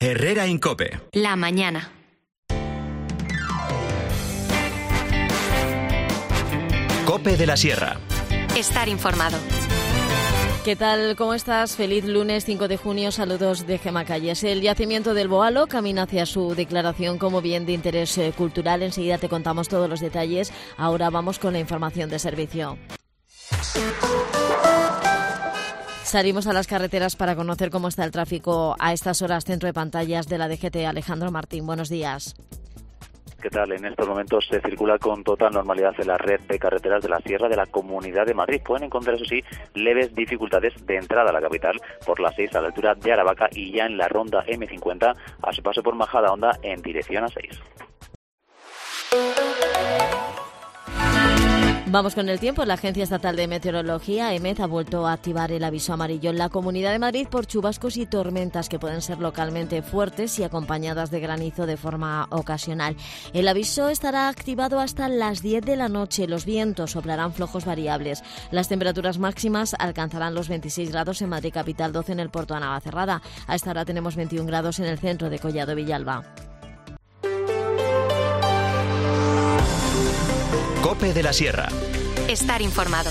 Herrera en COPE. La mañana. COPE de la Sierra. Estar informado. ¿Qué tal? ¿Cómo estás? Feliz lunes 5 de junio. Saludos de Gemma Calles. El yacimiento del Boalo camina hacia su declaración como bien de interés cultural. Enseguida te contamos todos los detalles. Ahora vamos con la información de servicio. Salimos a las carreteras para conocer cómo está el tráfico a estas horas. Centro de pantallas de la DGT. Alejandro Martín, buenos días. ¿Qué tal? En estos momentos se circula con total normalidad en la red de carreteras de la Sierra de la Comunidad de Madrid. Pueden encontrar, eso sí, leves dificultades de entrada a la capital por la 6 a la altura de Aravaca y ya en la ronda M50 a su paso por Majadahonda en dirección a 6. Vamos con el tiempo. La Agencia Estatal de Meteorología, EMET, ha vuelto a activar el aviso amarillo en la Comunidad de Madrid por chubascos y tormentas que pueden ser localmente fuertes y acompañadas de granizo de forma ocasional. El aviso estará activado hasta las 10 de la noche. Los vientos soplarán flojos variables. Las temperaturas máximas alcanzarán los 26 grados en Madrid capital, 12 en el Puerto de Navacerrada. A esta hora tenemos 21 grados en el centro de Collado Villalba. COPE de la Sierra. Estar informado.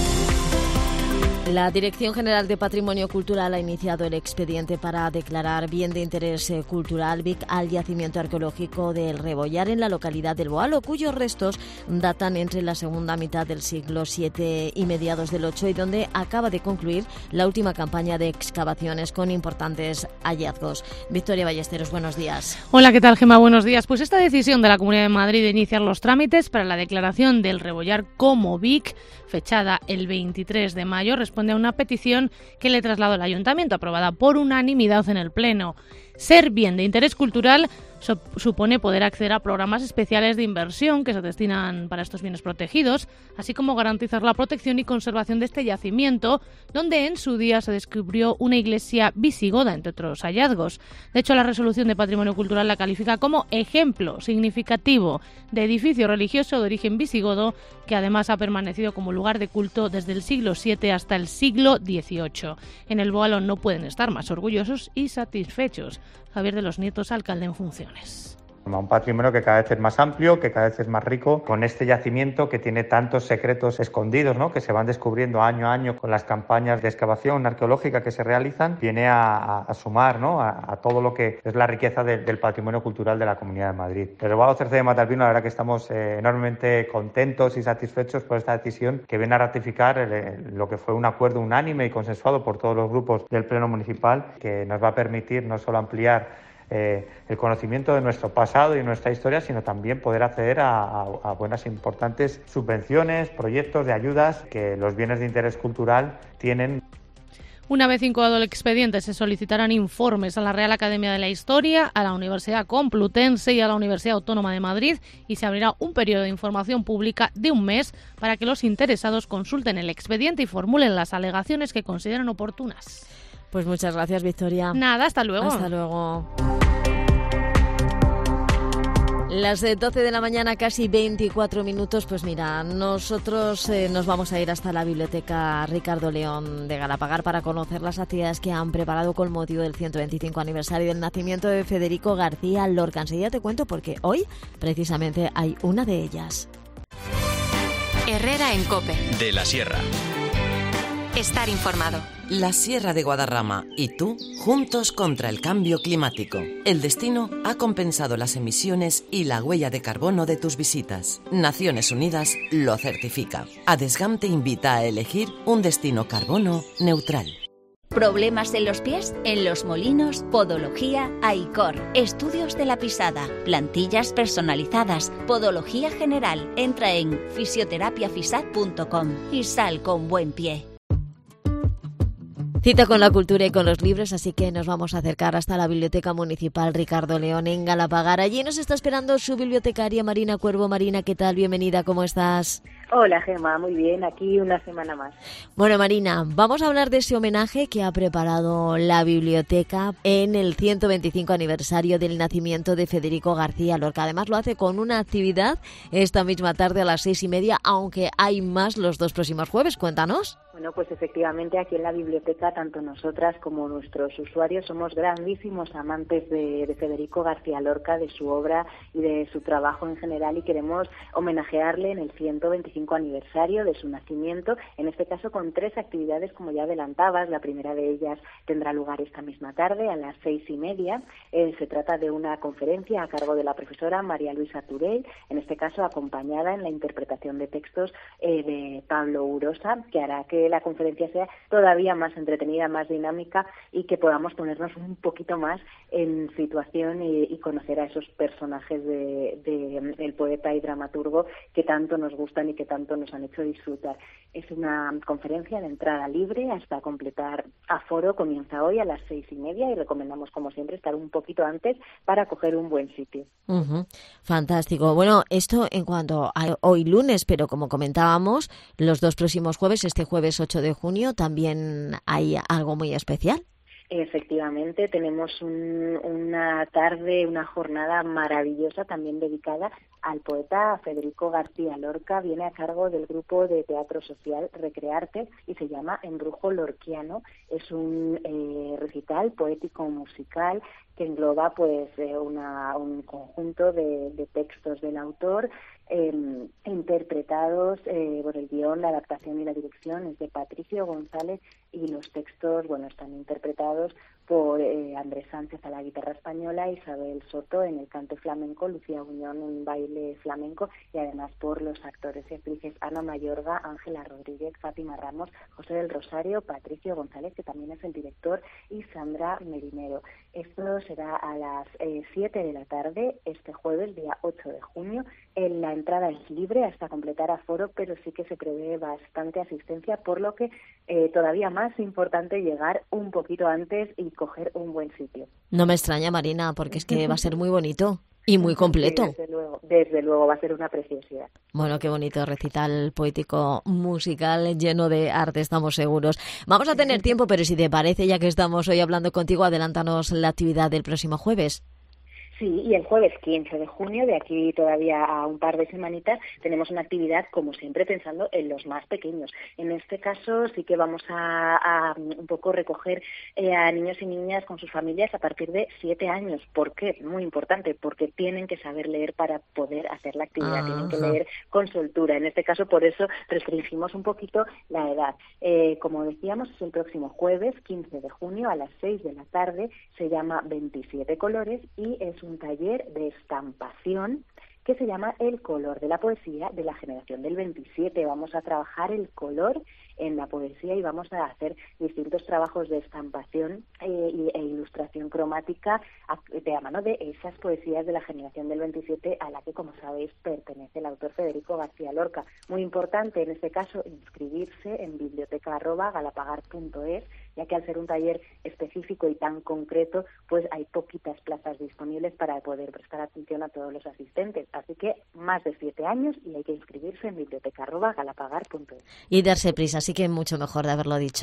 La Dirección General de Patrimonio Cultural ha iniciado el expediente para declarar bien de interés cultural BIC al yacimiento arqueológico del Rebollar en la localidad del Boalo, cuyos restos datan entre la segunda mitad del siglo VII y mediados del VIII, y donde acaba de concluir la última campaña de excavaciones con importantes hallazgos. Victoria Ballesteros, buenos días. Hola, ¿qué tal, Gemma? Buenos días. Pues esta decisión de la Comunidad de Madrid de iniciar los trámites para la declaración del Rebollar como BIC, fechada el 23 de mayo, responde a una petición que le trasladó el Ayuntamiento, aprobada por unanimidad en el Pleno. Ser bien de interés cultural supone poder acceder a programas especiales de inversión que se destinan para estos bienes protegidos, así como garantizar la protección y conservación de este yacimiento, donde en su día se descubrió una iglesia visigoda, entre otros hallazgos. De hecho, la resolución de Patrimonio Cultural la califica como ejemplo significativo de edificio religioso de origen visigodo, que además ha permanecido como lugar de culto desde el siglo VII hasta el siglo XVIII. En el Boalo no pueden estar más orgullosos y satisfechos. Javier de los Nietos, alcalde en funciones. Un patrimonio que cada vez es más amplio, que cada vez es más rico, con este yacimiento que tiene tantos secretos escondidos, ¿no?, que se van descubriendo año a año con las campañas de excavación arqueológica que se realizan, viene a sumar, ¿no?, a todo lo que es la riqueza del patrimonio cultural de la Comunidad de Madrid. Desde el Boalo Cerce de Matalpino, la verdad que estamos enormemente contentos y satisfechos por esta decisión que viene a ratificar lo que fue un acuerdo unánime y consensuado por todos los grupos del Pleno Municipal, que nos va a permitir no solo ampliar el conocimiento de nuestro pasado y nuestra historia, sino también poder acceder a buenas e importantes subvenciones, proyectos de ayudas que los bienes de interés cultural tienen. Una vez incoado el expediente, se solicitarán informes a la Real Academia de la Historia, a la Universidad Complutense y a la Universidad Autónoma de Madrid, y se abrirá un periodo de información pública de un mes para que los interesados consulten el expediente y formulen las alegaciones que consideren oportunas. Pues muchas gracias, Victoria. Nada, hasta luego. Hasta luego. Las 12 de la mañana, casi 24 minutos. Pues mira, nosotros nos vamos a ir hasta la Biblioteca Ricardo León de Galapagar para conocer las actividades que han preparado con motivo del 125 aniversario del nacimiento de Federico García Lorca. Enseguida te cuento porque hoy precisamente hay una de ellas. Herrera en COPE. De la Sierra. Estar informado. La Sierra de Guadarrama y tú, juntos contra el cambio climático. El destino ha compensado las emisiones y la huella de carbono de tus visitas. Naciones Unidas lo certifica. Adesgam te invita a elegir un destino carbono neutral. ¿Problemas en los pies? En Los Molinos, Podología AICOR. Estudios de la pisada, plantillas personalizadas, podología general. Entra en fisioterapiafisat.com y sal con buen pie. Cita con la cultura y con los libros, así que nos vamos a acercar hasta la Biblioteca Municipal Ricardo León en Galapagar. Allí nos está esperando su bibliotecaria Marina Cuervo. Marina, ¿qué tal? Bienvenida, ¿cómo estás? Hola Gemma, muy bien, aquí una semana más. Bueno, Marina, vamos a hablar de ese homenaje que ha preparado la biblioteca en el 125 aniversario del nacimiento de Federico García Lorca. Además lo hace con una actividad esta misma tarde a las 6:30, aunque hay más los 2 próximos jueves. Cuéntanos. Bueno, pues efectivamente aquí en la biblioteca tanto nosotras como nuestros usuarios somos grandísimos amantes de Federico García Lorca, de su obra y de su trabajo en general, y queremos homenajearle en el 125 aniversario de su nacimiento, en este caso con 3 actividades, como ya adelantabas. La primera de ellas tendrá lugar esta misma tarde a las 6:30. Se trata de una conferencia a cargo de la profesora María Luisa Turell, en este caso acompañada en la interpretación de textos de Pablo Urosa, que hará que la conferencia sea todavía más entretenida, más dinámica, y que podamos ponernos un poquito más en situación y conocer a esos personajes del poeta y dramaturgo que tanto nos gustan y que tanto nos han hecho disfrutar. Es una conferencia de entrada libre hasta completar aforo. Comienza hoy a las 6:30 y recomendamos, como siempre, estar un poquito antes para coger un buen sitio. Fantástico. Bueno, esto en cuanto a hoy lunes, pero como comentábamos, los 2 próximos jueves, este jueves 8 de junio, también hay algo muy especial. Efectivamente, tenemos una tarde, una jornada maravillosa también dedicada al poeta Federico García Lorca. Viene a cargo del grupo de teatro social Recrearte y se llama Embrujo Lorquiano. Es un recital poético musical que engloba pues un conjunto de textos del autor, interpretados por el guión, la adaptación y la dirección es de Patricio González, y los textos, bueno, están interpretados por Andrés Sánchez a la guitarra española, Isabel Soto en el cante flamenco, Lucía Buñón en baile flamenco, y además por los actores y actrices Ana Mayorga, Ángela Rodríguez, Fátima Ramos, José del Rosario, Patricio González, que también es el director, y Sandra Merinero. Esto será a las 7 de la tarde, este jueves, día 8 de junio. La entrada es libre hasta completar aforo, pero sí que se prevé bastante asistencia, por lo que todavía más importante llegar un poquito antes y coger un buen sitio. No me extraña, Marina, porque es que va a ser muy bonito y muy completo. Sí, desde luego va a ser una preciosidad. Bueno, qué bonito recital poético musical lleno de arte, estamos seguros. Vamos a tener tiempo, pero si te parece, ya que estamos hoy hablando contigo, adelántanos la actividad del próximo jueves. Sí, y el jueves 15 de junio, de aquí todavía a un par de semanitas, tenemos una actividad, como siempre, pensando en los más pequeños. En este caso sí que vamos a un poco recoger a niños y niñas con sus familias a partir de 7 años. ¿Por qué? Muy importante, porque tienen que saber leer para poder hacer la actividad, tienen que leer con soltura. En este caso, por eso restringimos un poquito la edad. Como decíamos, es el próximo jueves 15 de junio a las 6 de la tarde, se llama 27 colores y es un taller de estampación que se llama El color de la poesía de la generación del 27. Vamos a trabajar el color en la poesía y vamos a hacer distintos trabajos de estampación e ilustración cromática de la mano de esas poesías de la generación del 27 a la que, como sabéis, pertenece el autor Federico García Lorca. Muy importante en este caso inscribirse en biblioteca@galapagar.es, ya que al ser un taller específico y tan concreto, pues hay poquitas plazas disponibles para poder prestar atención a todos los asistentes. Así que más de 7 años y hay que inscribirse en biblioteca@galapagar.es. Y darse prisa, así que mucho mejor de haberlo dicho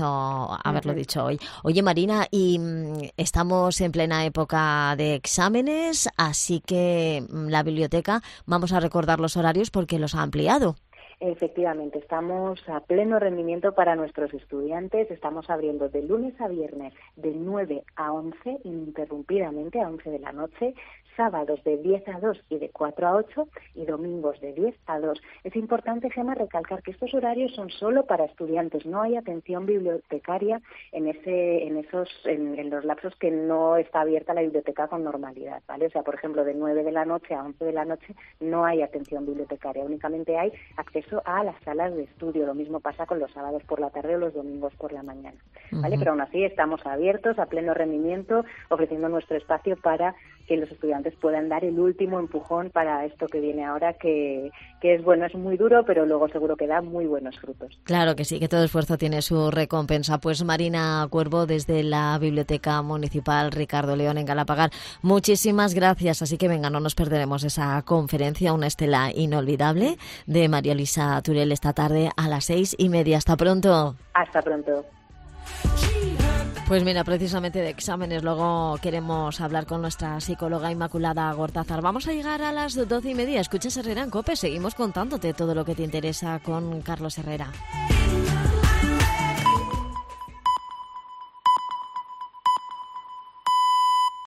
hoy. Oye, Marina, y estamos en plena época de exámenes, así que la biblioteca, vamos a recordar los horarios porque los ha ampliado. Efectivamente, estamos a pleno rendimiento para nuestros estudiantes. Estamos abriendo de lunes a viernes de 9 a 11, ininterrumpidamente a 11 de la noche, sábados de 10 a 2 y de 4 a 8 y domingos de 10 a 2. Es importante, Gemma, recalcar que estos horarios son solo para estudiantes. No hay atención bibliotecaria en los lapsos que no está abierta la biblioteca con normalidad, ¿vale? O sea, por ejemplo, de 9 de la noche a 11 de la noche no hay atención bibliotecaria. Únicamente hay acceso a las salas de estudio. Lo mismo pasa con los sábados por la tarde o los domingos por la mañana, ¿vale? Pero aún así estamos abiertos a pleno rendimiento, ofreciendo nuestro espacio para que los estudiantes puedan dar el último empujón para esto que viene ahora, que es bueno, es muy duro, pero luego seguro que da muy buenos frutos. Claro que sí, que todo esfuerzo tiene su recompensa. Pues Marina Cuervo, desde la Biblioteca Municipal Ricardo León en Galapagar, muchísimas gracias. Así que venga, no nos perderemos esa conferencia, una estela inolvidable de María Luisa Isa Turel esta tarde a las 6:30. Hasta pronto. Hasta pronto. Pues mira, precisamente de exámenes, luego queremos hablar con nuestra psicóloga Inmaculada Gortázar. Vamos a llegar a las 12:30. Escuchas Herrera en COPE, seguimos contándote todo lo que te interesa con Carlos Herrera.